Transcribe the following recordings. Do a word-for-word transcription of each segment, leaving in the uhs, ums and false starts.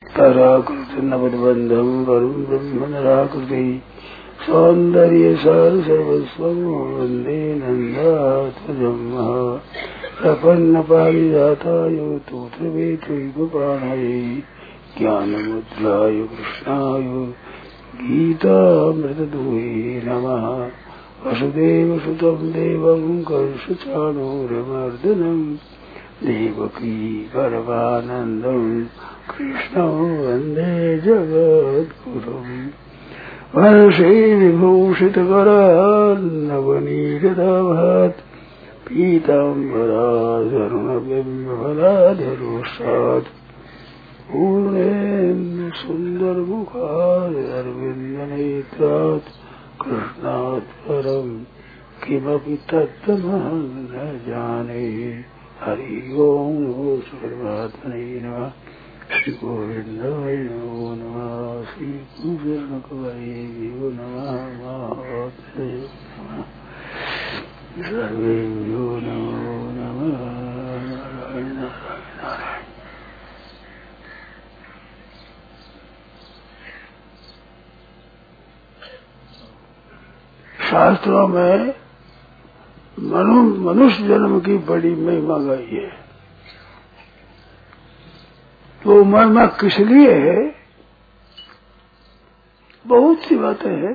ताराकृति नवद्बंधम वरुण ब्रह्म नराकृति सौंदर्य सार सर्वस्वं वंदे नंदात्मजं प्रपन्न पारिजाताय तोत्रवेत्रैकपाणये ज्ञानमुद्राय कृष्णाय गीतामृतदुहे नमः। वसुदेवसुतं देवं कंसचाणूरमर्दनं देवकी परमानन्दं कृष्णं वन्दे जगद्गुरुम्। वंशे विभूषितकरान्नवनीरदाभात् पीताम्बराधरुणबिम्बफलाधरोष्टात् पूर्णेन्दु सुन्दरमुखादरविन्दनेत्रात् कृष्णात् परम् किमपि तत्त्वमहं न जाने। हरि ओं नमो श्रीपरमात्मने नमः। श्री गोविंदाय नमो नमः। श्री गुरुचरणकमलेभ्यो नमः। महात्मने नमः। सर्वेभ्यो नमो नमः। नारायण नारायण नारायण। शास्त्रों में मनु मनुष्य जन्म की बड़ी महिमा गाई है। तो महिमा किस लिए है? बहुत सी बातें हैं,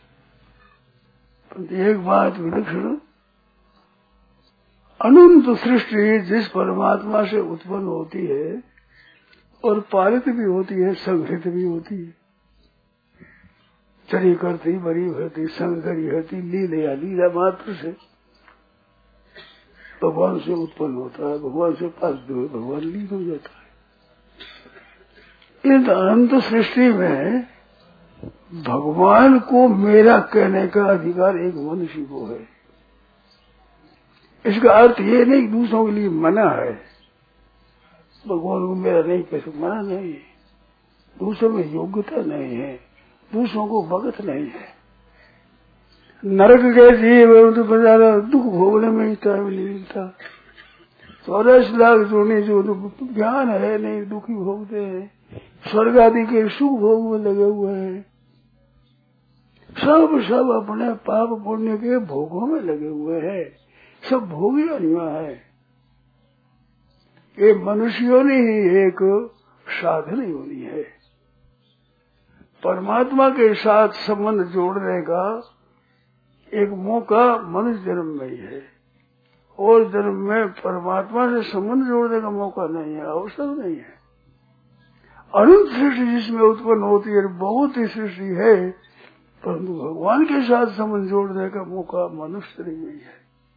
पर एक बात विलक्षण, अनंत सृष्टि जिस परमात्मा से उत्पन्न होती है और पालित भी होती है, संघटित भी होती है, चरी करती बड़ी होती संग करी होती लीला लीला मात्र से भगवान से उत्पन्न होता है, भगवान से पालित हुए भगवान लीन हो जाता है। इस अनंत सृष्टि में भगवान को मेरा कहने का अधिकार एक मनुष्य को है। इसका अर्थ ये नहीं दूसरों के लिए मना है, भगवान को मेरा नहीं कह सकता, मना नहीं है, दूसरों में योग्यता नहीं है, दूसरों को भगत नहीं है। नरक के जीव तो बेचारा दुख भोगने में ही टाइम नहीं मिलता। चौरासी लाख जोड़ने जो ज्ञान है नहीं, दुखी भोगते हैं, स्वर्ग आदि के सुख भोग में लगे हुए हैं, सब सब अपने पाप पुण्य के भोगों में लगे हुए हैं, सब भोगी अनिवा है। ये मनुष्यों ने ही एक साधन होनी है परमात्मा के साथ संबंध जोड़ने का। एक मौका मनुष्य जन्म में ही है, और जन्म में परमात्मा से संबंध जोड़ने का मौका नहीं है, अवसर नहीं है। अनंत सृष्टि जिसमें उत्पन्न होती है, बहुत ही सृष्टि है, परंतु भगवान के साथ संबंध जोड़ने का मौका मनुष्य नहीं है।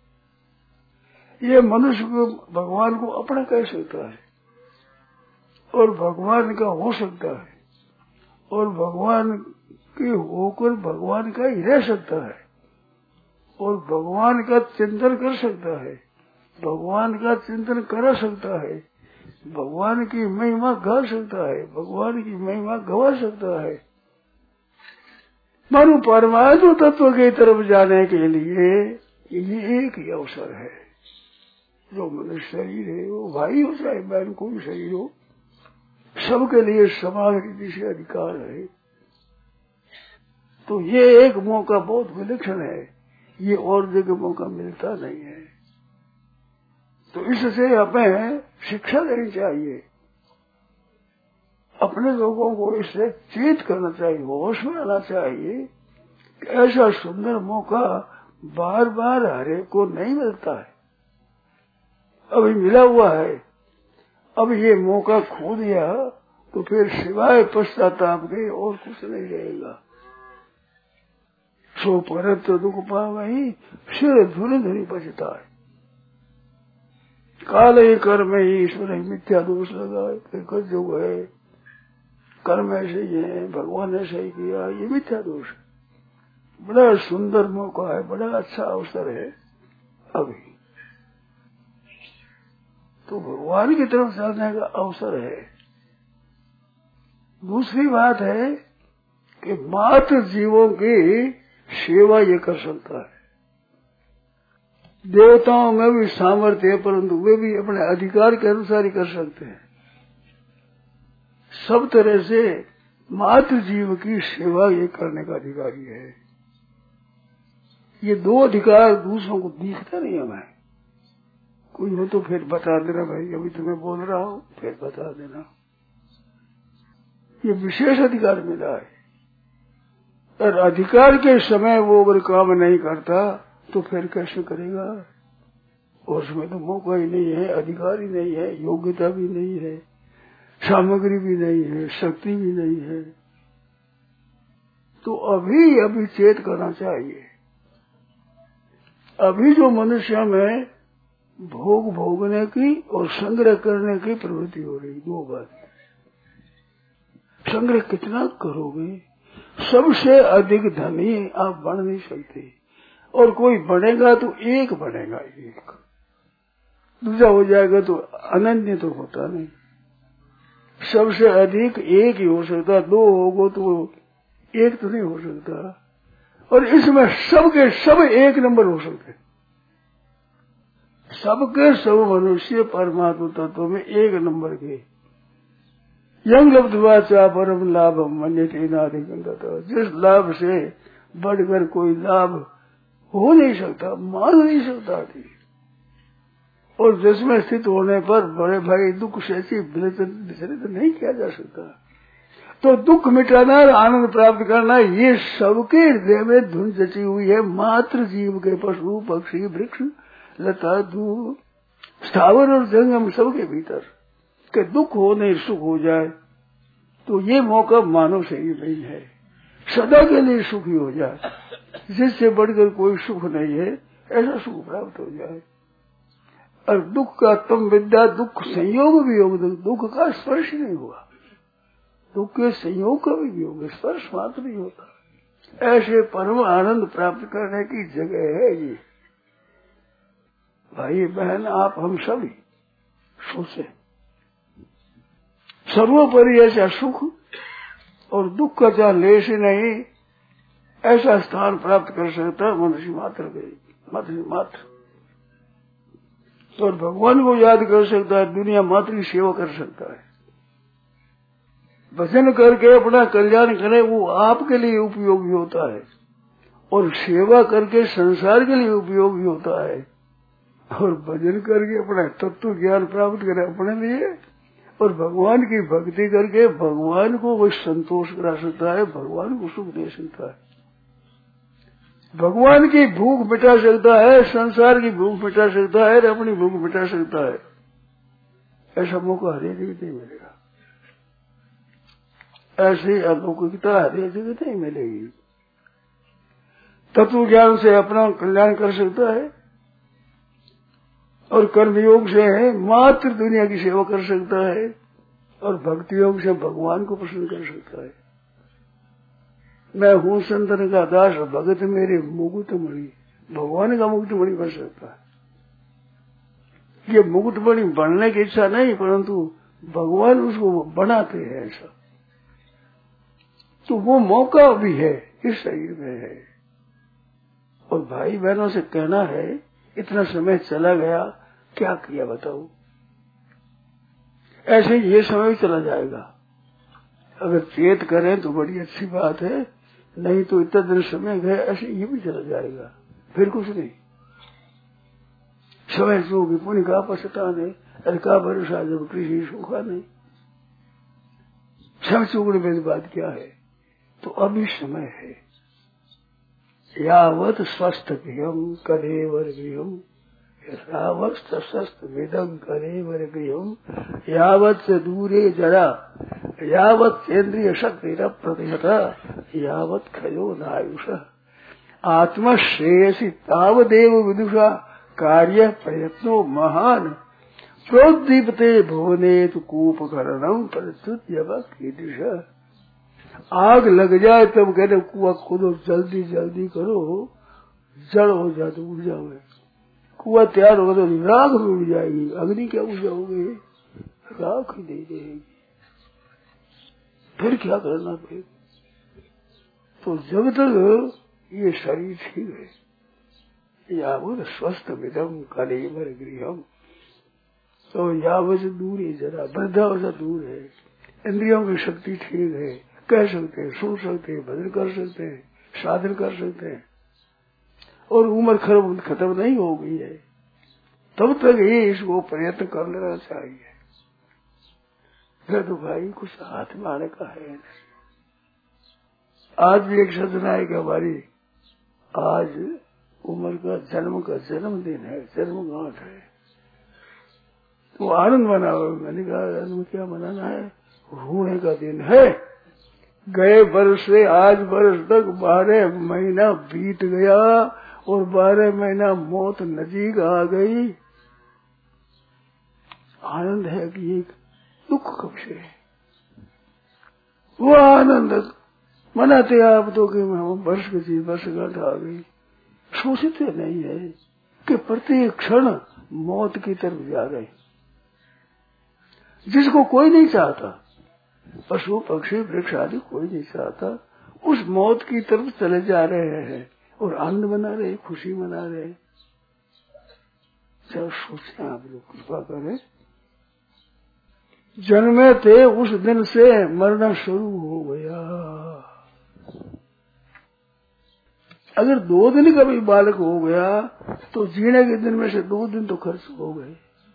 ये मनुष्य को भगवान को अपना कह सकता है, और भगवान का हो सकता है, और भगवान के होकर भगवान का ही रह सकता है, और भगवान का चिंतन कर सकता है, भगवान का चिंतन करा सकता है, भगवान की महिमा गा सकता है, भगवान की महिमा गवा सकता है। मानो परमात्मा तत्व की तरफ जाने के लिए ये एक ही अवसर है। जो मनुष्य शरीर है, वो भाई हो चाहे बहन, कोई शरीर हो, सबके लिए समान रीति से अधिकार है। तो ये एक मौका बहुत विलक्षण है, ये और जगह मौका मिलता नहीं है। तो इससे हमें शिक्षा देनी चाहिए, अपने लोगों को इससे चेत करना चाहिए, होश में आना चाहिए कि ऐसा सुंदर मौका बार बार हरेक को नहीं मिलता है। अभी मिला हुआ है, अब ये मौका खो दिया तो फिर सिवाय पश्चाताप के और कुछ नहीं रहेगा। सो पर तो दुख पावही सिर धुनि धुनि बचता है। काल ही कर्म ही ईश्वर ही मिथ्या दोष लगाए, फिर जो है कर्म ऐसे ही है, भगवान ने सही किया, ये मिथ्या दोष है। बड़ा सुंदर मौका है, बड़ा अच्छा अवसर है अभी, तो भगवान की तरफ जाने का अवसर है। दूसरी बात है कि मात्र जीवों की सेवा ये कर सकता है। देवताओं में भी सामर्थ्य है, परंतु वे भी अपने अधिकार के अनुसार ही कर सकते हैं। सब तरह से मातृ जीव की सेवा ये करने का अधिकारी है। ये दो अधिकार दूसरों को दिखता नहीं हमें। कोई हो तो फिर बता देना भाई, अभी तुम्हें बोल रहा हूँ, फिर बता देना। ये विशेष अधिकार मिला है। और अधिकार के समय वो अगर काम नहीं करता तो फिर कैसे करेगा? और उसमें तो मौका ही नहीं है, अधिकार ही नहीं है, योग्यता भी नहीं है, सामग्री भी नहीं है, शक्ति भी नहीं है। तो अभी अभी चेत करना चाहिए। अभी जो मनुष्य में भोग भोगने की और संग्रह करने की प्रवृत्ति हो रही, दो बात। संग्रह कितना करोगे? सबसे अधिक धनी आप बन नहीं सकते, और कोई बनेगा तो एक बनेगा, एक। दूसरा हो जाएगा तो अनन्य तो होता नहीं। सबसे अधिक एक ही हो सकता, दो होगो तो एक तो नहीं हो सकता। और इसमें सबके सब एक नंबर हो सकते, सबके सब मनुष्य परमात्मा तत्व में एक नंबर के। यंग लब्धवा चा परम लाभ मन्यते नाधिकं ततः। जिस लाभ से बढ़कर कोई लाभ हो नहीं सकता, मान नहीं सकता थी। और जिसमें स्थित होने पर बड़े भाई दुख से ऐसी विचलित नहीं किया जा सकता। तो दुख मिटाना और आनंद प्राप्त करना, ये सबके हृदय में धुन जची हुई है। मात्र जीव के पशु पक्षी वृक्ष लता धूप स्थावर और जंगम सबके भीतर कि दुख हो नहीं सुख हो जाए, तो ये मौका मानव से ही नहीं है। सदा के लिए सुखी हो जाए, जिससे बढ़कर कोई सुख नहीं है, ऐसा सुख प्राप्त हो जाए। और दुख का तुम विद्या, दुख संयोग भी योग, दुख का स्पर्श नहीं हुआ, दुख के संयोग का भी योग, स्पर्श मात्र नहीं होता। ऐसे परम आनंद प्राप्त करने की जगह है ये। भाई बहन, आप हम सभी सोचे सर्वोपरि ऐसा सुख और दुख का चाहे लेश नहीं, ऐसा स्थान प्राप्त कर सकता है मनुष्य मात्र गई, मनुष्य मात्र। और भगवान को याद कर सकता है, दुनिया मात्र की सेवा कर सकता है। भजन करके अपना कल्याण करे, वो आपके लिए उपयोगी होता है, और सेवा करके संसार के लिए उपयोगी होता है। और भजन करके अपना तत्व ज्ञान प्राप्त करे अपने लिए, और भगवान की भक्ति करके भगवान को वो संतोष करा सकता है, भगवान को सुख दे सकता है, भगवान की भूख मिटा सकता है, संसार की भूख मिटा सकता है, अपनी भूख मिटा सकता है। ऐसा मौका हर एक नहीं मिलेगा, ऐसी अलौकिकता हर एक जगह नहीं मिलेगी। तत्व ज्ञान से अपना कल्याण कर सकता है, और कर्मयोग से है मात्र दुनिया की सेवा कर सकता है, और भक्ति योग से भगवान को प्रसन्न कर सकता है। मैं हूँ संतन का दास, भगत मेरे मुकुट मणि, भगवान का मुकुट मणि बन सकता है। ये मुकुट मणि बनने की इच्छा नहीं, परंतु भगवान उसको बनाते हैं ऐसा। तो वो मौका भी है, इस शरीर में है। और भाई बहनों से कहना है, इतना समय चला गया, क्या किया बताओ? ऐसे ये समय चला जाएगा। अगर चेत करें तो बड़ी अच्छी बात है, नहीं तो इतना दिन समय गए, ऐसे ये भी चला जाएगा, फिर कुछ नहीं। समय चूकी पुण्य का पछताने नहीं, अरे का भरोसा जब कृषि सूखा नहीं। सब चूकने में बात क्या है? तो अभी समय है। यावत स्वस्थ गृहम कलेवर गृहम, यावत सशस्त विदम कलेवर गृहम, यावत से दूरे जरा, यावत इंद्रिय शक्ति न प्रतिहता, यावत खयो नायुष। आत्मा श्रेयसी तावदेव विदुषा कार्य प्रयत्नो महान, प्रोद्दीपते भुवने तो कूपकरणम प्रत्युद्यवकीदृश। आग लग जाए तब कहते कुआ खोदो, जल्दी जल्दी करो, जड़ हो जाए तो उड़ जाओगे। कुआ तैयार होगा तो राख में उड़ जाएगी, अग्नि क्या उड़ जाओगे, राख ही दे देगी। फिर क्या करना फिर? तो जब तक ये शरीर ठीक है, यावत स्वस्थ विदम कलेवर गृहम, तो यावत दूर है, जरा वृद्धावस्था दूर है, इंद्रियों की शक्ति ठीक है, कह सकते हैं, सुन सकते हैं, भजन कर सकते हैं, साधन कर सकते हैं, और उम्र खत्म खत्म नहीं हो गई है, तब तक ये इसको प्रयत्न कर लेना चाहिए। तो भाई कुछ हाथ में आने का है नहीं। आज भी एक सदना है कि हमारी आज उम्र का जन्म का जन्मदिन है, जन्म गांठ है, तो आनंद मनाओ। मैंने कहा जन्म क्या मनाना है, रोने का दिन है। गए वर्ष से आज वर्ष तक बारह महीना बीत गया और बारह महीना मौत नजीक आ गई। आनंद है कि ये दुख कब से है, वो आनंद मनाते आप तो कि वर्ष की चीज वर्ष गांठ आ गई। सोचते नहीं है कि प्रत्येक क्षण मौत की तरफ जा रहे, जिसको कोई नहीं चाहता, पशु पक्षी वृक्ष आदि कोई नहीं चाहता, उस मौत की तरफ चले जा रहे हैं और आनंद मना रहे, खुशी मना रहे। जब सोचें आप लोग, कृपा करें। जन्मे थे उस दिन से मरना शुरू हो गया। अगर दो दिन का भी बालक हो गया तो जीने के दिन में से दो दिन तो खर्च हो गए।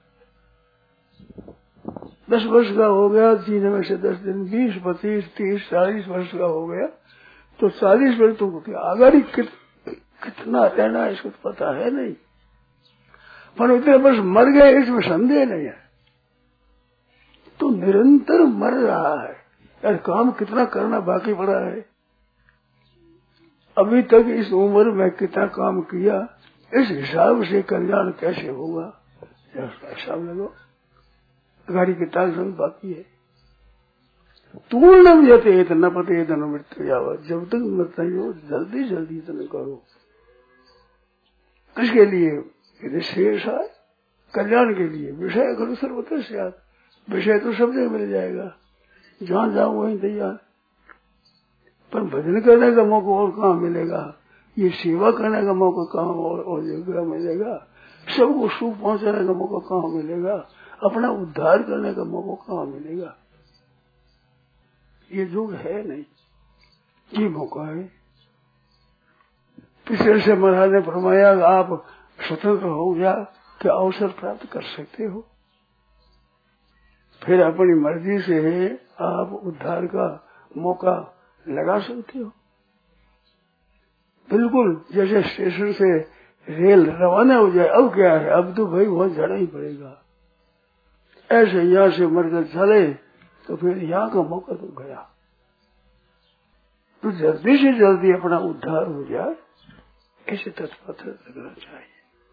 दस वर्ष का हो गया, जीने में से दस दिन, बीस पच्चीस तीस चालीस वर्ष का हो गया तो चालीस वर्ष तो आगे कित, कितना रहना है इसको तो पता है नहीं, पर उतने वर्ष मर गए इसमें संदेह नहीं है। तो निरंतर मर रहा है, यार काम कितना करना बाकी पड़ा है। अभी तक इस उम्र में कितना काम किया, इस हिसाब से कल्याण कैसे होगा, हिसाब लगो। गाड़ी की ताकत बाकी है। पूर्णम यते न पते धन मृत्यु यावत, जब तक मृत्यु नहीं हो जल्दी जल्दी इतना करो। किसके लिए, यदि शेष है कल्याण के लिए। विषय करो सर्वत्र से, विषय तो सब जगह मिल जाएगा, जहाँ जाओ वहीं तैयार। पर भजन करने का मौका और कहाँ मिलेगा, ये सेवा करने का मौका कहाँ और, और जगह मिलेगा, सबको सुख पहुंचाने का मौका कहाँ मिलेगा, अपना उद्धार करने का मौका कहाँ मिलेगा। ये युग है नहीं, ये मौका है। पिछले से महाराज ने फरमाया आप स्वतंत्र हो गया कि अवसर प्राप्त कर सकते हो, फिर अपनी मर्जी से आप उद्धार का मौका लगा सकते हो। बिल्कुल जैसे स्टेशन से रेल रवाना हो जाए, अब क्या है, अब तो भाई वहां जाना ही पड़ेगा। ऐसे यहाँ से मरकर चले तो फिर यहाँ का मौका तो गया। तो जल्दी से जल्दी अपना उद्धार हो जाए, ऐसे तत्पर लगना चाहिए।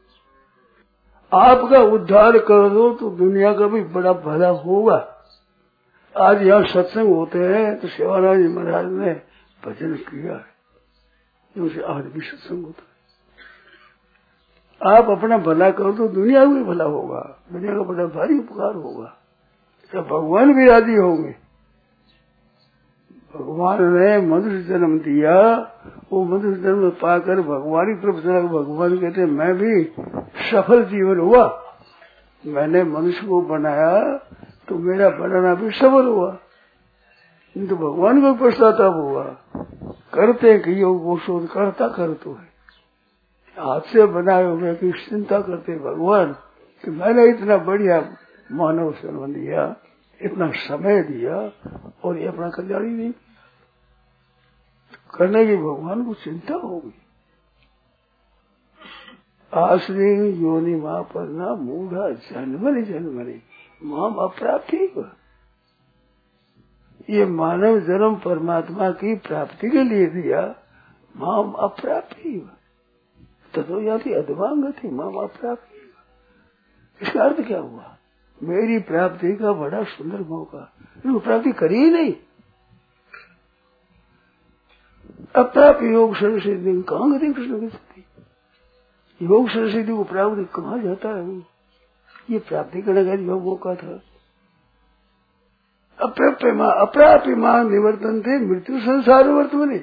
आपका उद्धार कर दो तो दुनिया का भी बड़ा भला होगा। आज यहाँ सत्संग होते हैं तो सेवानंद जी महाराज ने भजन किया है, उनसे आज भी सत्संग होता है। आप अपना भला करो तो दुनिया में भला होगा, दुनिया का बड़ा भारी उपकार होगा। जब भगवान भी राजी होंगे, भगवान ने मनुष्य जन्म दिया, वो मनुष्य जन्म पाकर भगवान की तरफ चला। भगवान कहते मैं भी सफल जीवन हुआ, मैंने मनुष्य को बनाया तो मेरा बनाना भी सफल हुआ। तो भगवान को पश्चाताप हुआ, करते कि वो शोध करता कर तो है, हाथ से बनाए हुए की चिंता करते भगवान कि मैंने इतना बढ़िया मानव जन्म दिया, इतना समय दिया और ये अपना कल्याण ही नहीं करने की भगवान को चिंता होगी। आश्री योनि माँ पर ना मूढ़ा जन्मनि जन्मनि माम अप्राप्ति। ये मानव जन्म परमात्मा की प्राप्ति के लिए दिया, माम अप्राप्ति तथो याति अधवांग थी माम अप्राप्ति। इसका अर्थ क्या हुआ, मेरी प्राप्ति का बड़ा सुंदर मौका, वो प्राप्ति करी ही नहीं। अप्राप्त योग सर्वसिद्धि कहाँ गति कृष्ण की स्थिति, योग सर्वसिद्धि को प्राप्त कहाँ जाता है, ये प्राप्ति करने का योग मौका था। अप्राप्य मां अप्राप्य मां निवर्तन थे मृत्यु संसार वर्तमाने,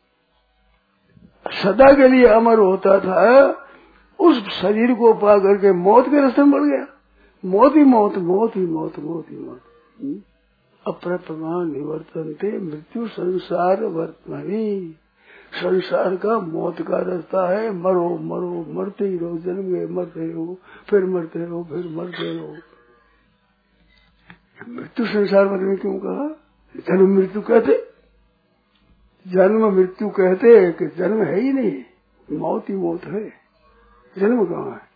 सदा के लिए अमर होता था, उस शरीर को पा करके मौत के रास्ते में बढ़ गया। मौत ही मौत, मौत ही मौत, मौत ही मौत। अप्रतमान निवर्तनते मृत्यु संसार वर्तमानी। संसार का मौत का रास्ता है, मरो मरो मरते ही रहो, जन्म गए मरते रहो, फिर मरते रहो, फिर मरते रहो। मृत्यु संसार वर्तमान क्यों कहा? जन्म मृत्यु कहते, जन्म मृत्यु कहते कि जन्म है ही नहीं, मौत ही मौत है, जन्म कहाँ है?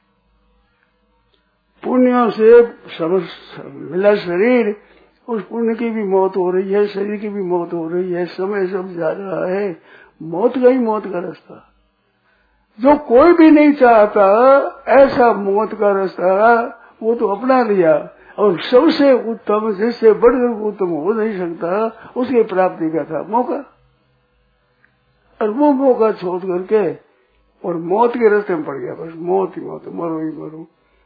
पुण्य से समझ मिला शरीर, उस पुण्य की भी मौत हो रही है, शरीर की भी मौत हो रही है, समय सब जा रहा है, मौत का ही मौत का रास्ता। जो कोई भी नहीं चाहता ऐसा मौत का रास्ता, वो तो अपना लिया, और सबसे उत्तम जिससे बढ़कर उत्तम हो नहीं सकता उसकी प्राप्ति का था मौका, और वो मौका छोड़ करके और मौत के रास्ते में पड़ गया। बस मौत ही मौत, मरो ही मरो।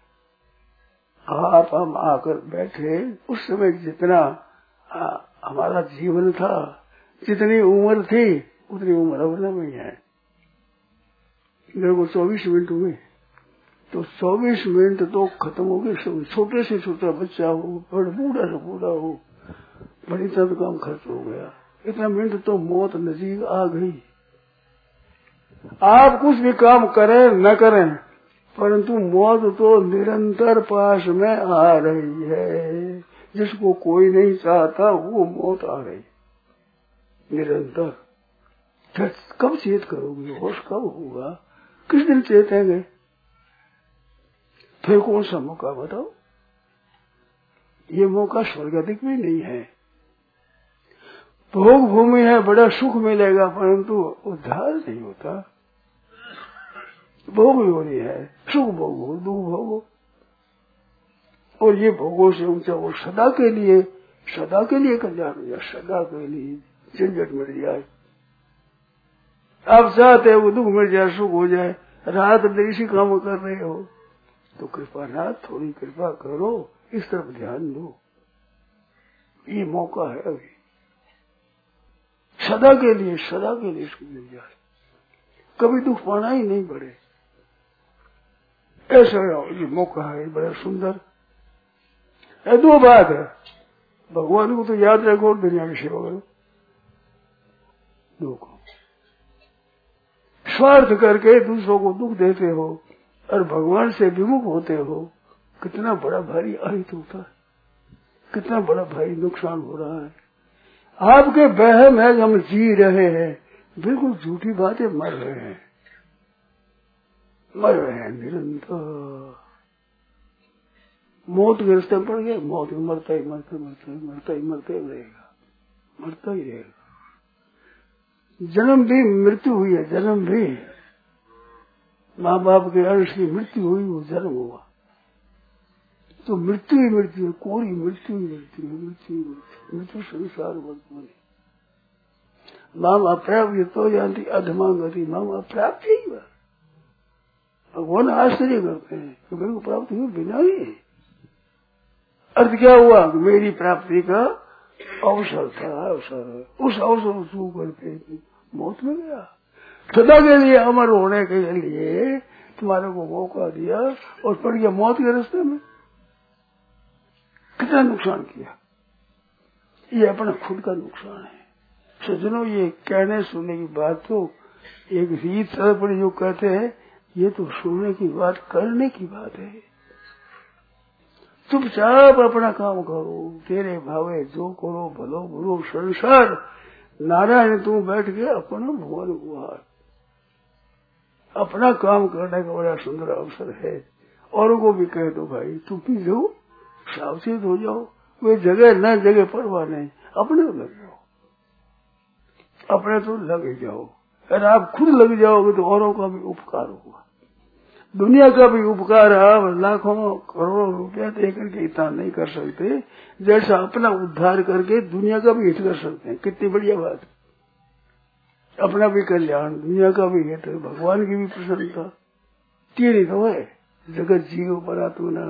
आप हम आकर बैठे, उस समय जितना आ, हमारा जीवन था, जितनी उम्र थी उतनी उम्र अब नहीं है। मेरे को चौबीस मिनट हुए, तो चौबीस मिनट तो खत्म हो गए। छोटे से छोटा बच्चा हो, बड़ा बूढ़ा से बूढ़ा हो, बड़ी तरह काम खर्च हो गया। इतना मिनट तो मौत नजीक आ गई। आप कुछ भी काम करें न करें, परंतु मौत तो निरंतर पास में आ रही है। जिसको कोई नहीं चाहता वो मौत आ रही निरंतर। फिर कब चेत करोगे? होश कब होगा? किस दिन चेतेंगे? फिर कौन सा मौका बताओ? ये मौका स्वर्गाधिक भी नहीं है। भोग भूमि है, बड़ा सुख मिलेगा, परंतु उद्धार नहीं होता। भोग होनी है, सुख भोगो, दुख भोगो, और ये भोगों से ऊंचा वो सदा के लिए, सदा के लिए कल्याण हो जाए, सदा के लिए झंझट मिट जाए। आप चाहते हो दुख मिट जाए, सुख हो जाए, रात दिन इसी काम कर रहे हो, तो कृपा नाथ थोड़ी कृपा करो, इस तरफ ध्यान दो। ये मौका है अभी, सदा के लिए, सदा के लिए इसको मिल जाए, कभी दुख पाना ही नहीं पड़े, ऐसा ये मौका है। बड़ा सुंदर है। दो बात है, भगवान को तो याद रखो और दुनिया की सेवा करो, दो को। स्वार्थ करके दूसरों को दुख देते हो और भगवान से विमुख होते हो, कितना बड़ा भारी अहित होता है, कितना बड़ा भारी नुकसान हो रहा है। आपके वहम है, हम जी रहे हैं, बिल्कुल झूठी बातें, मर रहे हैं, मर रहे हैं निरंतर। मौत के रास्ते में पड़ गए, मौत में मरता ही मरते मरते मरता ही मरते रहेगा, मरता ही रहेगा। जन्म भी मृत्यु हुई है, जन्म भी माँ बाप के अंश की मृत्यु हुई, वो जन्म हुआ, तो मृत्यु ही मृत्यु है, कोरी मृत्यु ही मृत्यु है, मृत्यु ही मृत्यु, मृत्यु संसार वर्तमान। माम अप्राप्य तो जानती अधमा गति, माम अप्राप्य ही हुआ। भगवान आश्चर्य करते हैं कि मेरे को प्राप्त हुई बिना ही। अर्थ क्या हुआ? मेरी प्राप्ति का अवसर था, अवसर, उस अवसर को करके मौत में गया। सदा के लिए अमर होने के लिए तुम्हारे को मौका दिया और पड़ गया मौत के रास्ते में। कितना नुकसान किया, ये अपना खुद का नुकसान है। सज्जनों, ये कहने सुनने की बात तो एक रीत तरह पड़ी, जो कहते हैं ये तो सुनने की बात, करने की बात है। चुपचाप अपना काम करो, तेरे भावे जो करो, भलो बुरो संसार नारायण तू बैठ के अपना भगवान गुहार, अपना काम करने का बड़ा सुंदर अवसर है। औरों को भी कह दो, भाई तुम भी जाओ, सावचेत हो जाओ, वे जगह न जगह परवाह नहीं, अपने तो लग जाओ, अपने तो लग जाओ। अगर आप खुद लग जाओगे तो औरों का भी उपकार होगा, दुनिया का भी उपकार। आप लाखों करोड़ों रुपया दे करके इतना नहीं कर सकते जैसा अपना उद्धार करके दुनिया का भी हित कर सकते हैं। कितनी बढ़िया बात, अपना भी कल्याण, दुनिया का भी हित, भगवान की भी प्रसन्नता, तीन ही तो है, जगत जीव परात्मा,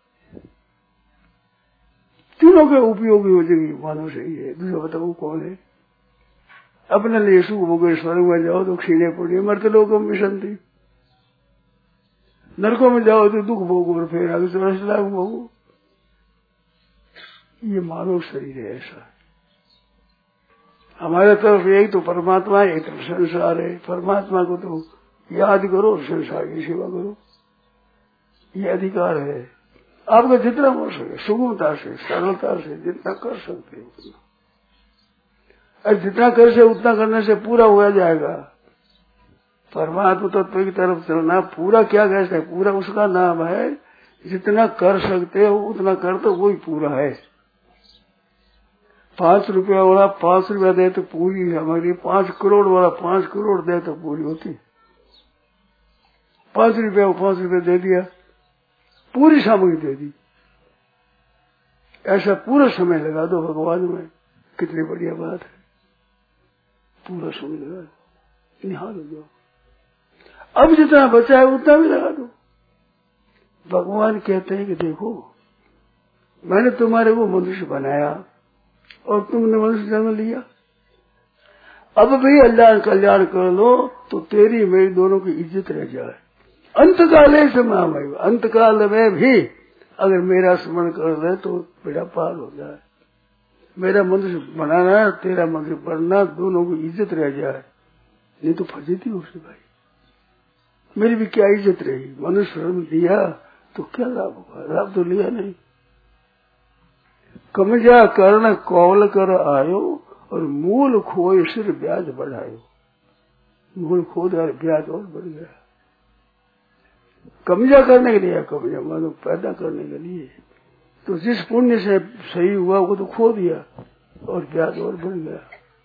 तीनों के उपयोगी हो जाएगी मानव से ही है। दूसरा बताओ कौन है? अपने लिए सुख भोगे, स्वर्ग में जाओ तो क्षीणे पुण्य, मरते लोगों में शांति, नरकों में जाओ तो दुख भोगो और फिर आगे चौरासी लाख भोगो। ये मानव शरीर है ऐसा। हमारे तरफ एक तो परमात्मा है, एक तरफ संसार है। परमात्मा को तो याद करो, संसार की सेवा करो, ये अधिकार है आपका। जितना हो सके सुगमता से, सरलता से जितना कर सकते हो उतना, और जितना कर से उतना करने से पूरा हुआ जाएगा। परमात्मा तत्व की तरफ चलना पूरा क्या कहते हैं, पूरा उसका नाम है। जितना कर सकते हो उतना कर, तो वही पूरा है। पांच रुपया वाला पांच रुपया दे तो पूरी हमारी, पांच करोड़ वाला पांच करोड़ दे तो पूरी होती। पांच रुपया को पांच रुपया दे दिया, पूरी सामग्री दे दी। ऐसा पूरा समय लगा दो भगवान में, कितनी बढ़िया बात है। पूरा समय लगा दो, निहाल हो जाओ। अब जितना बचा है उतना भी लगा दो। भगवान कहते हैं कि देखो मैंने तुम्हारे को मनुष्य बनाया और तुमने मनुष्य जन्म लिया। अब भी अल्लाह कल्याण कर लो तो तेरी मेरी दोनों की इज्जत रह जाए। अंतकाल से महामय, अंतकाल में भी अगर मेरा स्मरण कर ले तो बेड़ा पार हो जाए। मेरा मनुष्य बनाना, तेरा मनुष्य बनना, दोनों की इज्जत रह जाए। नहीं तो फजीती हो से भाई, मेरी भी क्या इज्जत रही। मनुष्य जन्म दिया तो क्या लाभ हुआ, लाभ तो लिया नहीं। कमजा कर्ण कौल कर आयो और मूल खोए सिर ब्याज बढ़ायो। मूल खोद और ब्याज और बढ़ गया। कमजा करने के लिए, कमजा मानो पैदा करने के लिए, तो जिस पुण्य से सही हुआ वो तो खो दिया और ब्याज और बढ़ गया।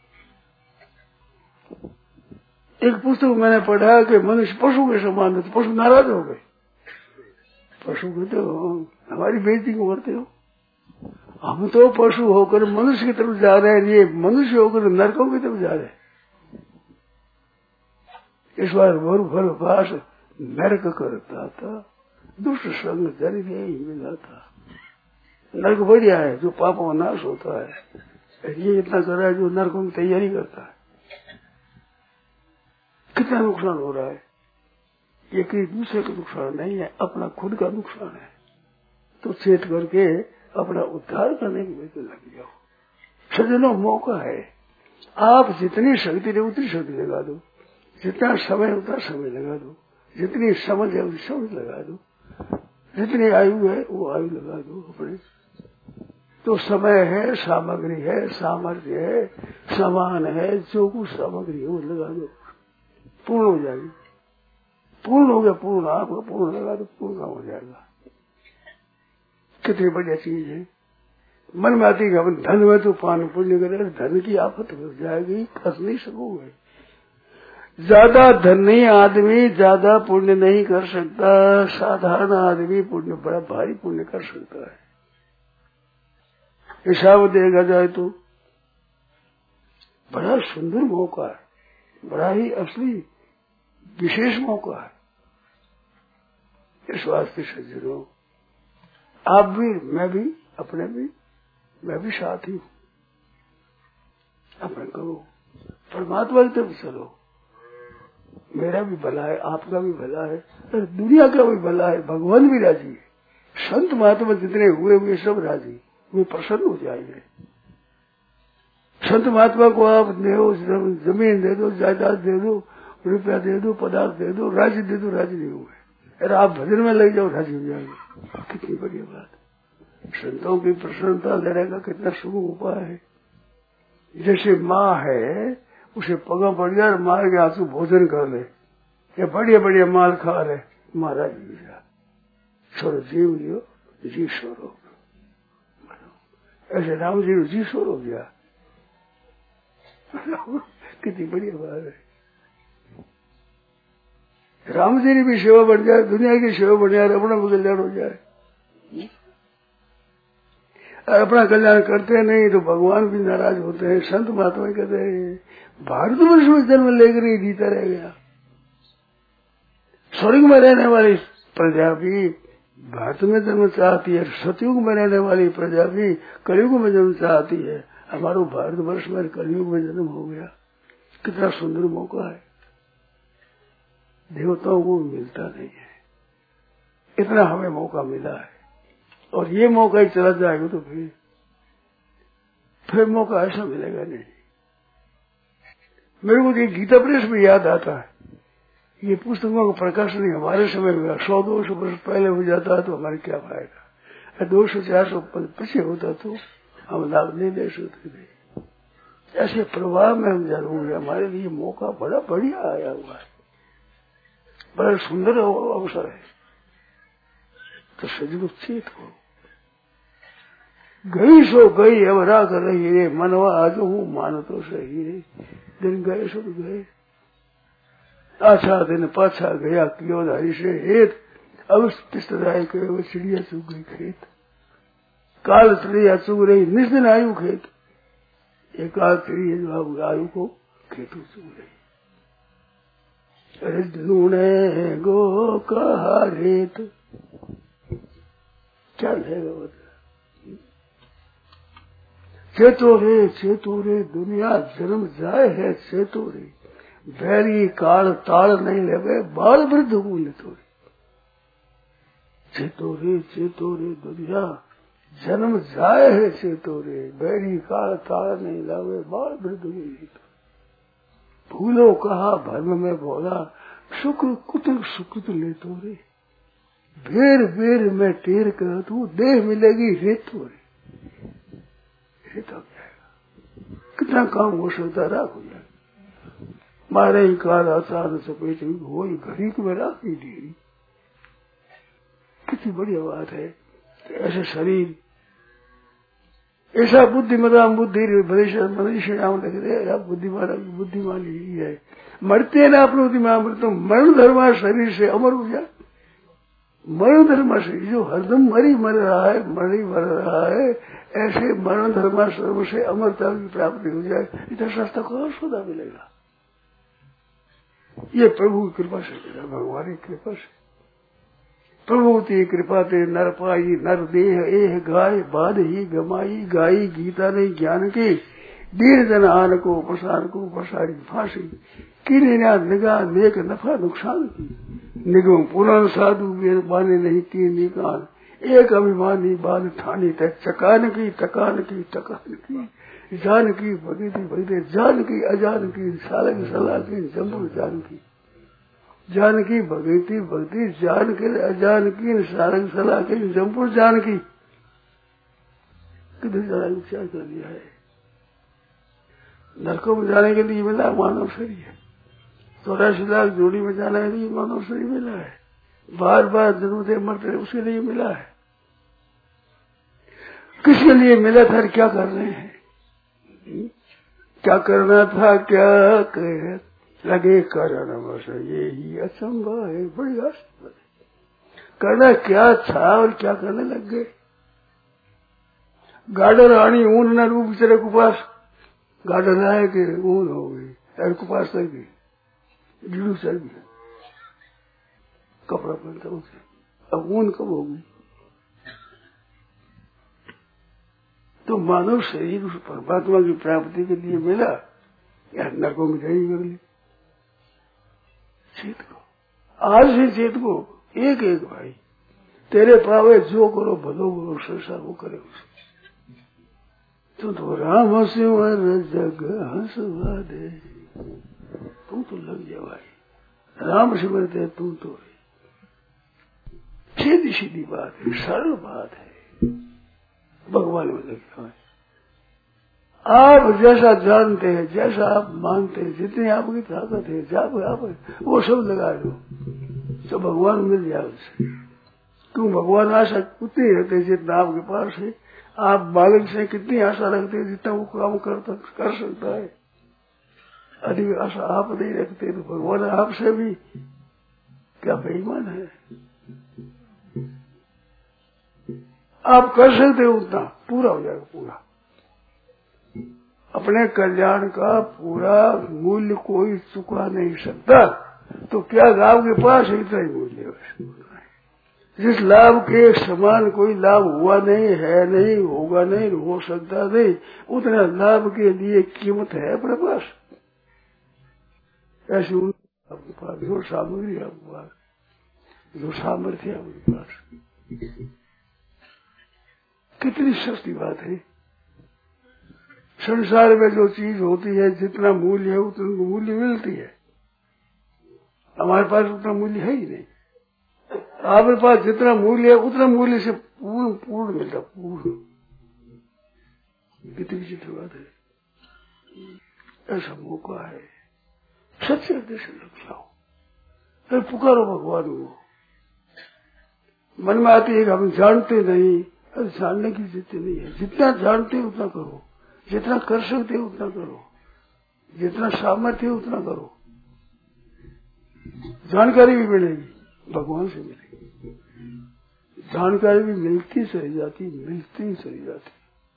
एक पुस्तक मैंने पढ़ा कि मनुष्य पशु के समान है, तो पशु नाराज हो गए। पशु कहते हो हमारी बेइज्जती क्यों करते हो, हम तो पशु होकर मनुष्य की तरफ जा रहे हैं, ये मनुष्य होकर नरकों की तरफ जा रहे हैं। इस बार भर भर पास नरक करता था, दुष्ट संग जन मिला था। नरक बढ़िया है जो पापों का नाश होता है, ये इतना कर रहा है जो नरकों की तैयारी करता है। कितना नुकसान हो रहा है। ये किसी दूसरे का नुकसान नहीं है, अपना खुद का नुकसान है। तो चेत करके अपना उद्धार करने की वजह लग जाओ। सजनों मौका है, आप जितनी शक्ति दे उतनी शक्ति लगा दो, जितना समय उतना समय लगा दो, जितनी समझ है उतनी समझ लगा दो, जितनी आयु है वो आयु लगा दो अपने। तो समय है, सामग्री है, सामर्थ्य है, समान है, जो कुछ सामग्री है वो लगा दो, पूर्ण हो जाएगी। पूर्ण हो गया, पूर्ण आपका पूर्ण लगा दो, पूर्ण काम हो जाएगा। कितनी बढ़िया चीज है। मन में आती है अपन धन में तो पान पुण्य करे, धन की आफत हो जाएगी, कर नहीं सकोगे। ज्यादा धनी आदमी ज्यादा पुण्य नहीं कर सकता, साधारण आदमी पुण्य बड़ा भारी पुण्य कर सकता है। हिसाब देगा जाए तो बड़ा सुंदर मौका है, बड़ा ही असली विशेष मौका है। इस वास्ते सज्जनों आप भी, मैं भी, अपने भी, मैं भी साथी हूँ। अपने करो, परमात्मा की तरफ चलो। मेरा भी भला है, आपका भी भला है, दुनिया का भी भला है। भगवान भी राजी है, संत महात्मा जितने हुए हुए सब राजी, वे प्रसन्न हो जाएंगे। संत महात्मा को आप दो, जमीन दे दो, जायदाद दे दो, रुपया दे दो, पदार्थ दे दो, राजी दे दो, राजी नहीं हुए। अरे आप भजन में लग जाओ, राजी हो जाएंगे। कितनी बढ़िया बात। संतों की प्रसन्नता लेने का कितना शुभ उपाय है। जैसे माँ है, उसे पगा पड़ गया और मार के आंसू भोजन कर ले, ये बढ़िया बढ़िया माल खा रहे, महाराज जी छोड़ो, जीव लियो, जी छोड़ो। ऐसे राम जी जी छोड़ हो गया। कितनी बढ़िया बात है। राम जी की भी सेवा बन जाए, दुनिया की सेवा बन जाए, अपना भी कल्याण हो जाए। अपना कल्याण करते नहीं तो भगवान भी नाराज होते हैं। संत महात्मा कहते हैं भारतवर्ष में जन्म लेकर ही जीता रह गया। स्वर्ग में रहने वाली प्रजा भी भारत में जन्म चाहती है, सतयुग में रहने वाली प्रजा भी कलयुग में जन्म चाहती है। हमारा भारतवर्ष में कलयुग में जन्म हो गया, कितना सुंदर मौका है। देवताओं को मिलता नहीं है, इतना हमें मौका मिला है। और ये मौका ही चला जाएगा तो फिर फिर मौका ऐसा मिलेगा नहीं। मेरे को ये गीता प्रेस में याद आता है, ये पुस्तकों का प्रकाशन नहीं हमारे समय में सौ दो सौ वर्ष पहले हो जाता है तो हमारे क्या फायदा, दो सौ चार सौ पीछे होता तो हम लाभ नहीं ले सकते थे। ऐसे प्रभाव में हम जरूर, हमारे लिए मौका बड़ा बढ़िया आया हुआ है, बड़ा सुंदर अवसर है। तो सजगुत चेत हो, गई सो गई अब रा कर रही रे, मनवा आज हूँ मान तो सही रे, दिन गए सो गए, आछा दिन पाछा गया क्यों धारी से हेत, अब पिस्तराय के चिड़िया चुग गई खेत, काल चिड़िया चुग रही निस दिन आयु खेत, एक काल चिड़िया आयु को खेतु चुग रही, अरे ढूंढे गो कहा रेत, क्या रहेगा बता। चेतो रे चेतो रे दुनिया जन्म जाए है, चेतो रे बैरी काल ताल नहीं लगे, बाल वृद्ध मूल तो चेतो रे चेतो रे दुनिया जन्म जाए है, चेतो रे बैरी काल ताल नहीं लगे, बाल वृद्ध मूल तो भूलो कहा भर्म में बोला, शुक्र कुतुल सुकृत ले तो रे, बेर बेर में टेर कर तू देह मिलेगी रेतो रे, रेत हो जाएगा, कितना काम हो सकता राख हो जाएगा, मारे ही काल आचार सपेट हो घड़ी में राखी ढेरी, कितनी बढ़िया बात है। ऐसे शरीर ऐसा बुद्धिमताम बुद्धि मनुष्य नाम लग रहे, आप बुद्धिमान बुद्धिमान ही है, मरते ना अपने तो मरण धर्मा शरीर से अमर हो जाए, मरण धर्मा शरीर जो हरदम मरी मर रहा है, मरी मर रहा है, ऐसे मरण धर्मा शरीर से अमरता की प्राप्ति हो जाए, इतना सस्ता कौन सौदा मिलेगा। ये प्रभु की कृपा से मिला, भगवान की कृपा से, प्रभु की कृपा ते नर पाई नर देह एह गाय, बाद ही गमाई गाई गीता ने ज्ञान के, दीर जन आन को प्रसार को प्रसारी फांसी, किने ना निगाह नेक नफा नुकसान की, निगम पुराण साधु बाने नहीं की निकान, एक अभिमानी बान ठानी तक चकान की टकान की टकान की, जान की भगती भगते जान की अजान की, सालक सलाह की जम्बू जान की, जान की भगती भक्ति जान के अजान की, सालक सलाह की जम्बू जान की, कितने जरा विचार कर लिया है। नरकों में जाने के लिए मिला मानव शरीर, चौरासी लाख जोड़ी में जाने के लिए मानव शरीर मिला है, बार बार जन्मते मरते उसके लिए मिला है, किसके लिए मिला था, क्या कर रहे हैं, क्या करना था क्या कह लगे कारण बस ये ही असंभव है, बड़ी असंभव करना क्या था और क्या करने लग गए। गाडर रानी ऊन न रूप तेरे कुपास, गाडर आए कि ऊन हो गई, तेरे कुपास चल गई, गिरू चल गया, कपड़ा पहनता उसे, अब ऊन कब होगी। तो मानव शरीर उस परमात्मा की प्राप्ति के लिए मिला, या नरकों में जाएगी कर ली। चेत को, आज से चेत को, एक एक भाई तेरे पावे जो करो भलो करो संसार वो करे उसे, तू तो राम सिंवर जग हंसवा दे, तू तो लग जा भाई, राम सिमरते तू तो सीधी सीधी बात है, सरल बात है, भगवान में लगे है। आप जैसा जानते हैं, जैसा आप मानते हैं, जितनी आपकी ताकत है, जब आप वो सब लगा दो तो भगवान मिल जाए उससे। क्यों भगवान आशा उतनी रहते जितना आपके पास है, आप बालक से कितनी आशा रखते हैं जितना वो काम करता कर सकता है, अधिक आशा आप नहीं रखते तो भगवान आपसे भी क्या बेईमान है। आप कर सकते हो उतना, पूरा हो जाएगा पूरा, अपने कल्याण का पूरा मूल्य कोई चुका नहीं सकता, तो क्या आपके पास इतना ही मूल्य है। जिस लाभ के समान कोई लाभ हुआ नहीं है, नहीं होगा नहीं, हो सकता नहीं, उतना लाभ के लिए कीमत है अपने पास। ऐसी आपके पास जो सामग्री आपके पास, जो सामर्थ्य आपके पास, कितनी सस्ती बात है। संसार में जो चीज होती है जितना मूल्य है उतना मूल्य मिलती है। हमारे पास उतना मूल्य है ही नहीं। आपके पास जितना मूल्य है उतना मूल्य से पूर्ण पूर्ण मिलता, पूर्ण। कितनी विचित्र बात है। ऐसा मौका है, सच्चे हृदय से लग जाओ, फिर पुकारो भगवान को। मन में आती है कि हम जानते नहीं, जानने की जिद्द नहीं है। जितना जानते उतना करो, जितना कर सकते उतना करो, जितना सामर्थ्य है उतना करो। जानकारी भी मिलेगी, भगवान से मिलेगी। जानकारी भी मिलती चली जाती, मिलती ही चली जाती,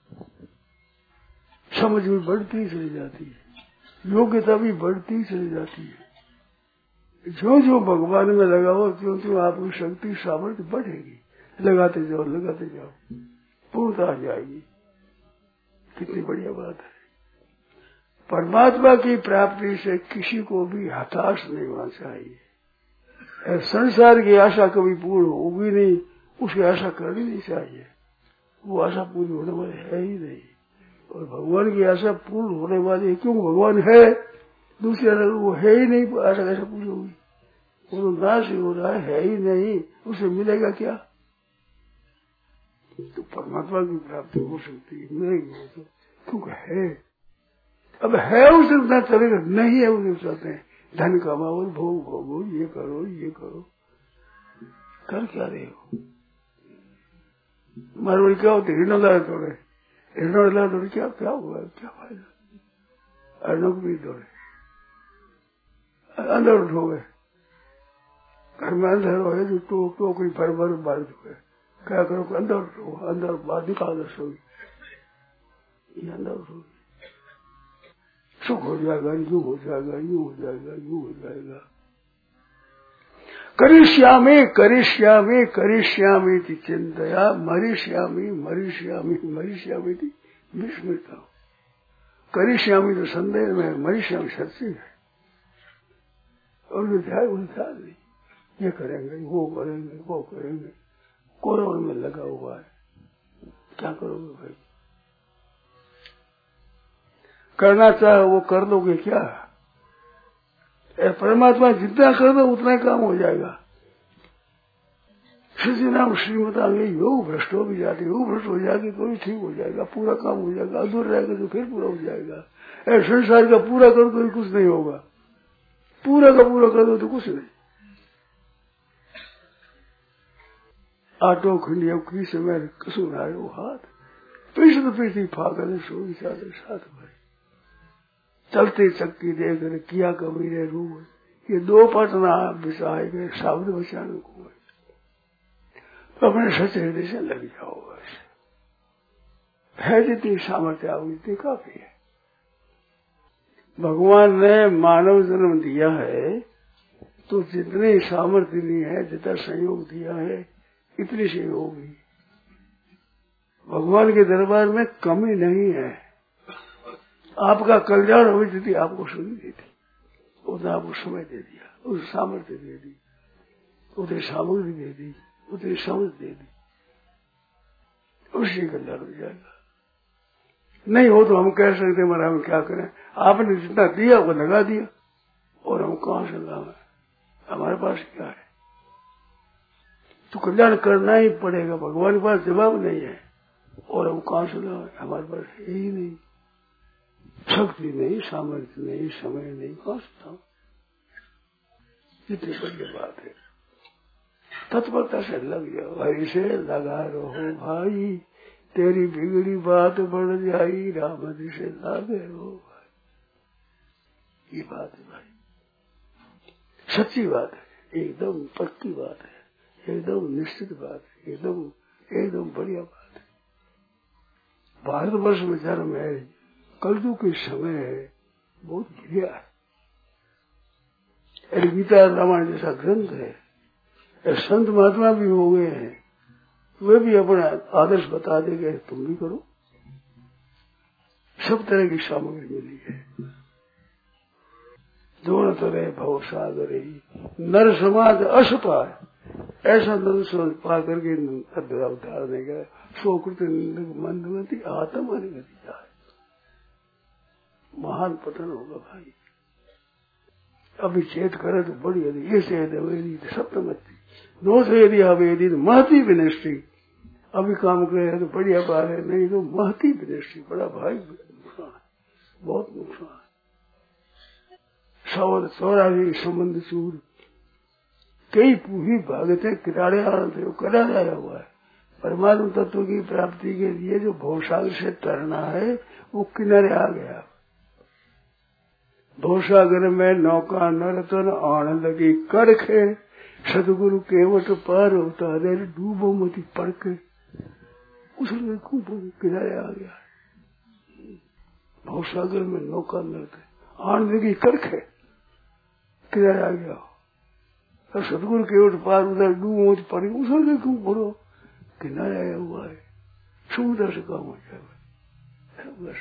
समझ भी बढ़ती चली जाती है, योग्यता भी बढ़ती चली जाती है। जो जो भगवान में लगाओ त्यों त्यों आपकी शक्ति सामर्थ्य बढ़ेगी। लगाते जाओ लगाते जाओ, पूर्णता आ जाएगी। कितनी बढ़िया बात है। परमात्मा की प्राप्ति से किसी को भी हताश नहीं होना चाहिए। संसार की आशा कभी पूर्ण होगी नहीं, उसकी आशा करनी नहीं चाहिए। वो आशा पूरी होने वाली है ही नहीं। और भगवान की आशा पूर्ण होने वाली है, क्यों? भगवान है, दूसरी आशा वो है ही नहीं, आशा कैसे पूरी होगी? वो तो नाश ही हो रहा है, है ही नहीं, उसे मिलेगा क्या? तो परमात्मा की प्राप्ति हो सकती है, मिलेगी तो, क्योंकि है। अब है उसे उतना चलेगा, नहीं है उसे चाहते हैं धन कमाओ, भोग भोगो, ये करो ये करो, कर क्या रहे हो? मारवाड़ी क्या होते हिरणों लाए दौड़े, हिरणों लाए दौड़े, क्या क्या हुआ, क्या फायदा? अर्णव भी दौड़े, अंदर उठो गए, घर में अंदर हो जो टो टोकरी भर भर बार गए, क्या करो? अंदर उठो, अंदर बाहर निकाल दो, ये अंदर उठो, सुख हो जाएगा, यूं हो जाएगा, यूं हो जाएगा, यूं हो जाएगा। करिष्यामि करिष्यामि करिष्यामि इति चिंतया मरिष्यामि मरिष्यामि मरिष्यामि इति विस्मृता। करिष्यामि तो संदेह में, मरिष्यामि सच्ची है। और ध्यान उल्टा नहीं, ये करेंगे वो करेंगे वो करेंगे, कोरोना में लगा हुआ है, क्या करोगे भाई? करना चाहे वो कर लोगे क्या? परमात्मा जितना कर दो उतना काम हो जाएगा। श्री नाम श्रीमता में योग भ्रष्ट हो भी जाती, योग भ्रष्ट हो जाएगी तो भी ठीक हो जाएगा, पूरा काम हो जाएगा। अधूर रहेगा तो फिर पूरा हो जाएगा। ऐसे संसार का पूरा कर दो तो कुछ नहीं होगा, पूरा का पूरा कर दो तो कुछ नहीं। आटो खंडिया की समय कसू नारे वो हाथ पीछ तो पीछी फाकर सो साथ भाई चलते चक्की देख रहे किया कबीरे रू, ये दो पटना बिछाए गए शब्द बचाने को। तो अपने सच हृदय से लग जाओ, बस है जितनी सामर्थ्य आओगी इतनी काफी है। भगवान ने मानव जन्म दिया है तो जितनी सामर्थ्य दी है, जितना सहयोग दिया है, इतनी सहयोग ही। भगवान के दरबार में कमी नहीं है। आपका कल्याण हुई थी, आपको सुनी दी थी, उसने आपको समय दे दिया, उस सामर्थ्य दे दी, उतनी सामग्री दे दी, उतनी समझ दे दी, उसी कल्याण हो जाएगा। नहीं हो तो हम कह सकते मरा हम क्या करें? आपने जितना दिया वो लगा दिया, और हम कहां से लाए? हमारे पास क्या है? तो कल्याण करना ही पड़ेगा। भगवान के पास जवाब नहीं है, और हम कहां से लाए? हमारे पास है ही नहीं, शक्ति नहीं, सामर्थ्य नहीं, समय नहीं, कहां से लाओ? इतनी बड़ी बात है। तत्परता से लग जाओ, हरि से लगा रहो भाई, तेरी बिगड़ी बात बढ़ जाई, राम जी से लागे रहो भाई। ये बात है भाई, सच्ची बात है, एकदम पक्की बात है, एकदम निश्चित बात है, एकदम एकदम बढ़िया बात है। भारतवर्ष में जन्म है, कलयुग के समय है, बहुत बढ़िया है। गीता रामायण जैसा ग्रंथ है, संत महात्मा भी हो गए हैं, वे भी अपना आदर्श बता देंगे, तुम भी करो। सब तरह की सामग्री मिली है। दोनों तरह भव सागर नर समाज असपा है, ऐसा नर समाज पा करके उतार देगा। सोकृत मंदवती आत्म अनुगति जाए, महान पतन होगा भाई। अभी चेत करे तो बड़ी यदि ये से वेदी सप्तमती दो से यदि अवेदी तो महती विनष्टि। अभी काम करे तो बढ़िया बात है, नहीं तो महती विनष्टि बड़ा भाई नुकसान है, बहुत नुकसान है। सौर सौराजी संबंध चूर कई पूरी भागते किनारे आते किनारे आया हुआ है। परमात्मा तत्व की प्राप्ति के लिए जो भवसागर से तरना है वो किनारे आ गया। भवसागर में नौका नरतन आन लगी करखे सदगुरु केवट पार उतारे डूबो मती पड़ के उसने खूब किनारे आ गया। भवसागर में नौका नरतन आन लगी करखे किनारे आ गया। और सदगुरु केवट पार उतारे डूबो मती पड़ के उसने क्यों भरो किनारे आया हुआ है। सुविधा से काम हो जाए।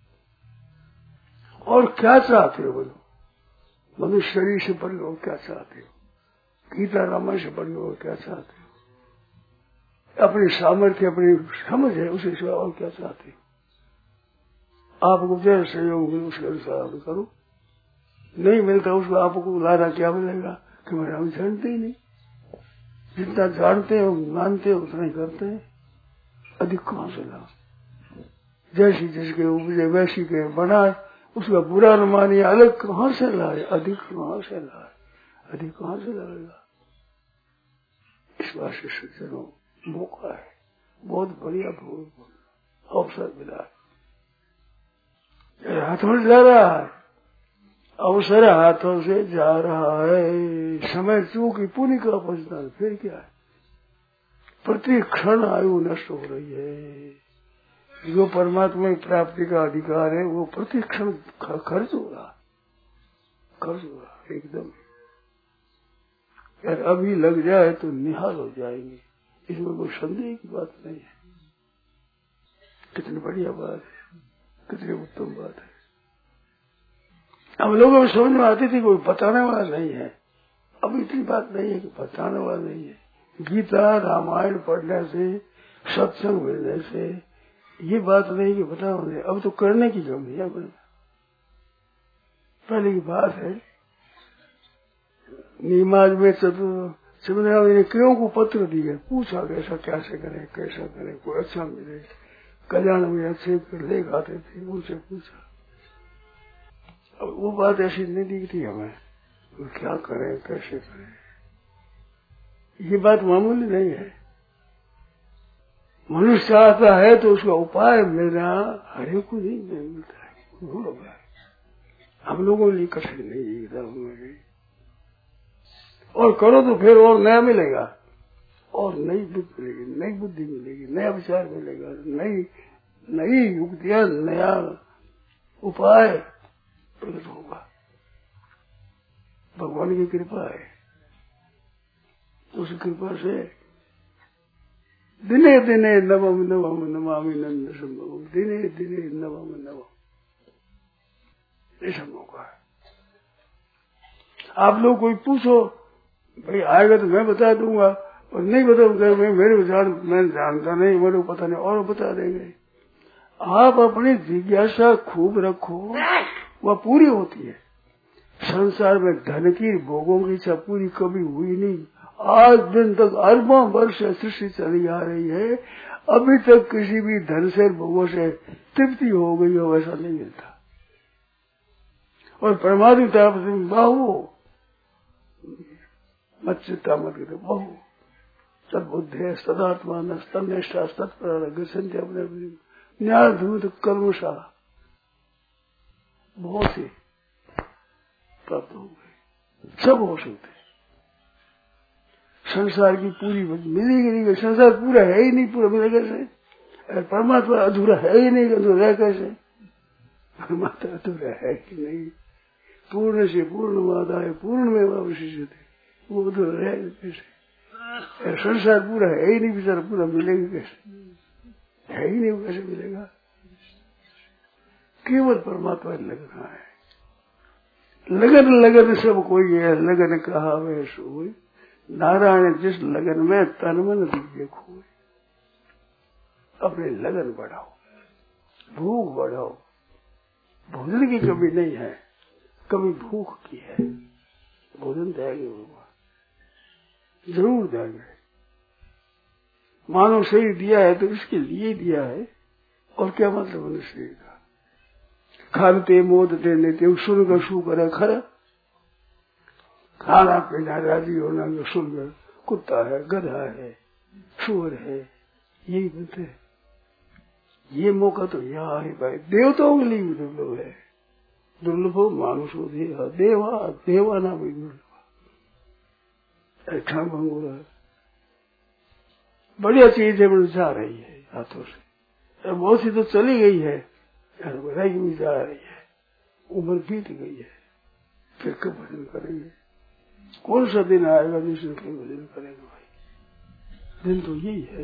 और क्या चाहते हो बोलो? मनुष्य शरीर से पढ़ लो क्या चाहते हो? गीता रामायण से पढ़ लो क्या चाहते हो? अपनी सामर्थ्य अपनी समझ है उसे सिवा और क्या चाहते हो? आपको जैसे सहयोग मिले उसके अनुसार आप करो। नहीं मिलता उसको आपको लाना क्या मिलेगा कि मेरा हम जानते ही नहीं। जितना जानते हो मानते हो उतना ही करते हैं। अधिक कहां से ला? जैसी जिसके उपजे वैसी के बनाए उसका बुरा न मानिए। अलग कहां से लाए? अधिक कहां से लाए? अधिक कहां से लाएगा? इस बात से सज्जनों मौका है, बहुत बढ़िया अवसर मिला है। हाथों से जा रहा है, अवसर हाथों से जा रहा है। समय चूकी पूरी का बचना है, फिर क्या है? प्रति क्षण आयु नष्ट हो रही है। जो परमात्मा की प्राप्ति का अधिकार है वो प्रति क्षण खर्च हो रहा खर्च हो रहा एकदम। यार अभी लग जाए तो निहाल हो जाएंगे, इसमें कोई संदेह की बात नहीं है। कितनी बढ़िया बात है, कितनी उत्तम बात है। अब लोगों को समझ में आती थी कोई बताने वाला नहीं है। अब इतनी बात नहीं है कि बताने वाला नहीं है। गीता रामायण पढ़ने से सत्संग मिलने से ये बात नहीं कि बताओ नहीं। अब तो करने की कमी है। पहले की बात है नीमाज में चतुर ने क्यों को पत्र दिए, पूछा कैसा कैसे करें कैसा करें कोई अच्छा मिले। कल्याण में अच्छे लेख आते थे उनसे पूछा। अब वो बात ऐसी नहीं दिखती हमें, क्या करें कैसे करें। ये बात मामूली नहीं है। मनुष्य चाहता है तो उसका उपाय मिलना हरे को नहीं मिलता है। हम लोगों के लिए कठिन नहीं। और करो तो फिर और नया मिलेगा, और नई बुद्धि मिलेगी, नई बुद्धि मिलेगी, नया विचार मिलेगा, नई नई युक्तियां नया उपाय प्रकट होगा। भगवान की कृपा है। उस कृपा से दिने दिने नवम नवम नमामि नंद संभवम, दिने दिने नवम नवम ये सब मौका है। आप लोग कोई पूछो भाई आएगा तो मैं बता दूंगा, और नहीं बताऊंगा मैं मेरे विचार मैं जानता नहीं, मेरे को पता नहीं और बता देंगे। आप अपनी जिज्ञासा खूब रखो, वह पूरी होती है। संसार में धन की भोगों की इच्छा पूरी कभी हुई नहीं। आज दिन तक अरबों वर्ष सृष्टि चली आ रही है, अभी तक किसी भी धन से भोगों से तृप्ति हो गई हो वैसा नहीं मिलता। और परमात्मा तरफ से बाहु मत चिंता मत करो, बहु सदबुद्धि सदात्मा न स्तनिष्ठा सत्पर अपने न्याय धूत कर्मशा बहुत ही प्राप्त हो गए, सब हो सकते। संसार की पूरी मिलेगी नहीं, संसार पूरा है ही नहीं, पूरा मिलेगा कैसे? परमात्मा अधूरा है ही नहीं, अधूरा कैसे? परमात्मा अधूरा है ही नहीं। पूर्ण से पूर्ण है, पूर्ण में अवशिष्ट है, वो अधूरा रहेगा कैसे? संसार पूरा है ही नहीं, बेचारा पूरा मिलेगा कैसे? है ही नहीं, वो कैसे मिलेगा? केवल परमात्मा लगना है। लगन लगन सब कोई है, लगन कहा वे सोई, नारायण जिस लगन में तन मन दीजिए खोए। अपने लगन बढ़ाओ, भूख बढ़ाओ, भोजन की कमी नहीं है, कमी भूख की है। भोजन देंगे भगवान, जरूर देंगे। मानव शरीर दिया है तो इसके लिए दिया है, और क्या मतलब मनुष्य शरीर का। खाते मोदते लेते स्वर्ग शू करे खरा, खाना पीना राजी होना जो स्वर्ग, कुत्ता है, गधा है, सुअर है, यही बोलते हैं। ये मौका तो यहाँ है भाई, देवताओं के लिए भी दुर्लभ है। दुर्लभ मानुषो देवा देवा देवा ना भी दुर्लभ। ऐसा भंगुरा बढ़िया चीज है, बड़ी जा रही है हाथों से। बहुत सी तो चली गई है, रह भी जा रही है, उम्र बीत गई है, फिर कब भजन करेंगे? कौन सा दिन आएगा जिसमें फिर भजन करेंगे भाई? दिन तो यही है।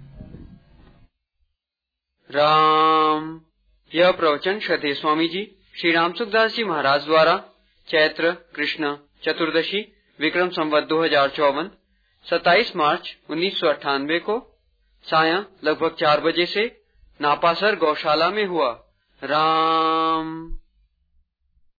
राम। यह प्रवचन श्रद्धेय स्वामी जी श्री राम सुखदास जी महाराज द्वारा चैत्र कृष्ण चतुर्दशी विक्रम संवत दो हजार चौवन सत्ताईस मार्च उन्नीस सौ अट्ठानवे को सायं लगभग चार बजे से नापासर गौशाला में हुआ। राम।